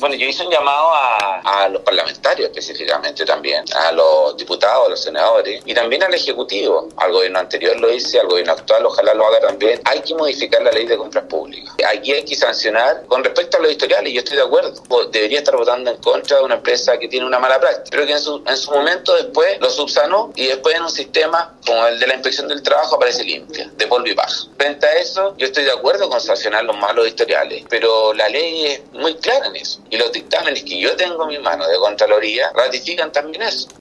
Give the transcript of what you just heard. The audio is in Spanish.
Bueno, yo hice un llamado a los parlamentarios específicamente también, a los diputados, a los senadores y también al Ejecutivo. Al gobierno anterior lo hice, al gobierno actual ojalá lo haga también. Hay que modificar la ley de compras públicas. Aquí hay que sancionar con respecto a los historiales, yo estoy de acuerdo. Debería estar votando en contra de una empresa que tiene una mala práctica, pero que en su momento después lo subsanó y después en un sistema como el de la inspección del trabajo aparece limpia, de polvo y paja. Frente a eso, yo estoy de acuerdo con sancionar los malos historiales, pero la ley es muy clara en eso. Y los dictámenes que yo tengo en mi mano de Contraloría ratifican también eso.